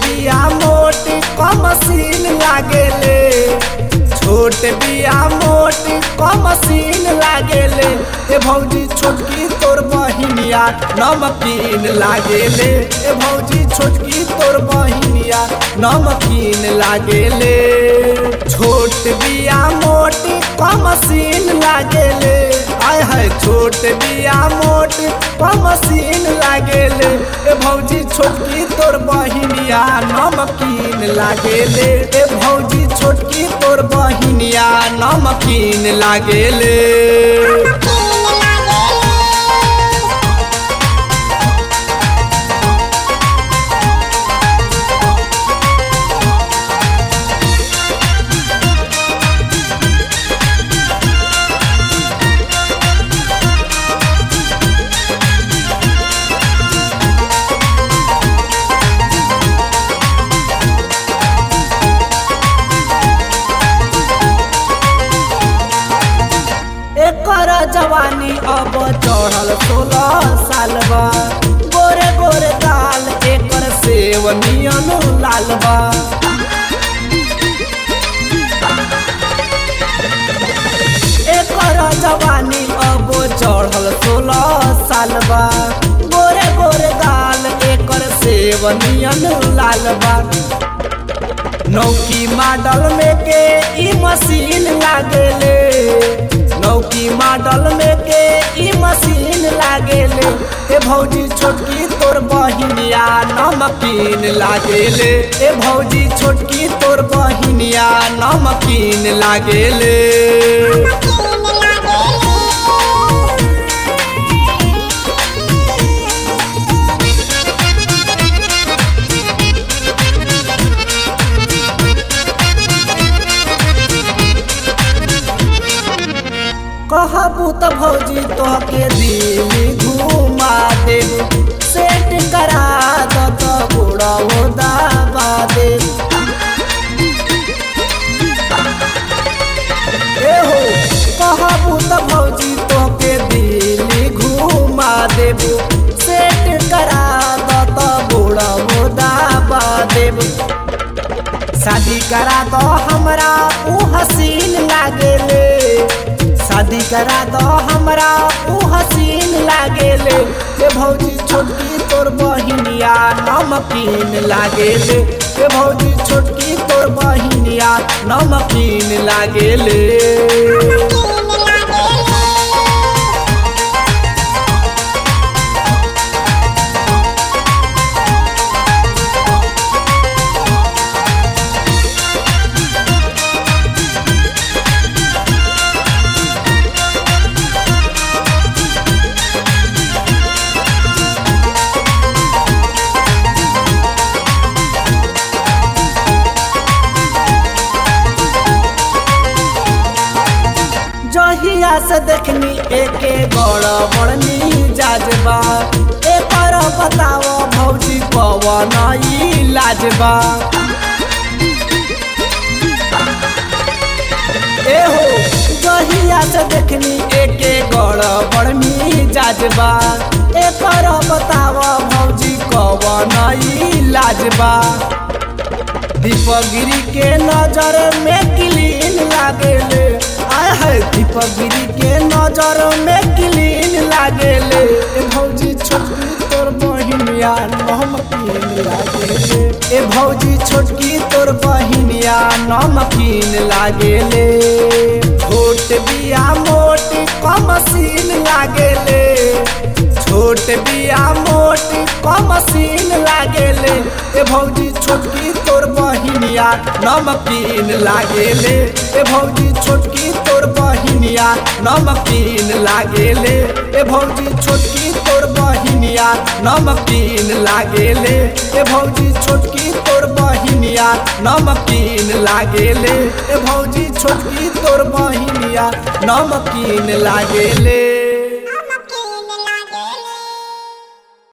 बिया मोट कमसीन लागेले, छोट बिया मोट कमसीन लागेले। ए भौजी छोटकी तोर बहिनिया नमकीन लागेले, ए भौजी छोटकी तोर बहिनिया नमकीन लागेले। छोट बिया मोट कमसीन लागेले, आय हाय छोट बिया मोट कमसीन लागेले। ए भौजी छोटकी तोर बहिनिया नमकीन लागेले, ए भौजी छोटकी तोर बहिनिया नमकीन लागेले। एकर जवानी अब चढ़ल 16 साल बा, गोरे गोरे दाल एकर सेव नियन लाल बा। एकर जवानी अब चढ़ल 16 साल बा, गोरे गोरे दाल एकर सेव नियन लाल बा। नौकी मॉडल में के ई मशीन लागेले, नौकी मॉडल में के ई मशीन लागेले। ए भौजी छोटकी तोर बहिनिया नमकीन लागेले, ए भौजी छोटकी तोर बहिनिया नमकीन लागेले। कहबू त भौजी तोहके दिल्ली घुमा देबू, सेट करा द त बुढ़ाओ दबा देबू। एहो कहबू त भौजी तोहके दिल्ली घुमा देबू, सेट करा द त बुढ़ाओ दबा देबू। शादी करा दो हमरा ऊ हसीन लागेले, शादी करा दो हमरा ऊ हसीन लागेले। ए भौजी छोटकी तोर बहिनिया नमकीन लागेले, ए भौजी छोटकी तोर बहिनिया नमकीन लागेले। जहिया से देखनी एके बड़ बड़नी जाजबा, एकर बताओ भौजी कवन इलाजबा। एहो जहिया से देखनी एके बड़ बड़नी जाजबा, एकर बताओ भौजी कवन इलाजबा। दीपक गिरी के नजर में क्लीन लागेले, आय हाय दीपक गिरी के नजर में क्लीन लागेले। ए भौजी छोटकी तोर बहिनिया नमकीन लागेले, ए भौजी छोटकी तोर बहिनिया नमकीन लागेले। छोट बिया मोट कमसीन लागेले, छोट बिया मोट कमसीन लागेले। ए भौजी छोटकी तोर बहिनिया नमकीन लागेले, ए भौजी छोटकी तोर बहिनिया नमकीन लागेले। ए भौजी छोटकी तोर बहिनिया नमकीन लागेले, ए भौजी छोटकी तोर बहिनिया नमकीन लागेले। ए भौजी छोटकी तोर बहिनिया नमकीन लागेले।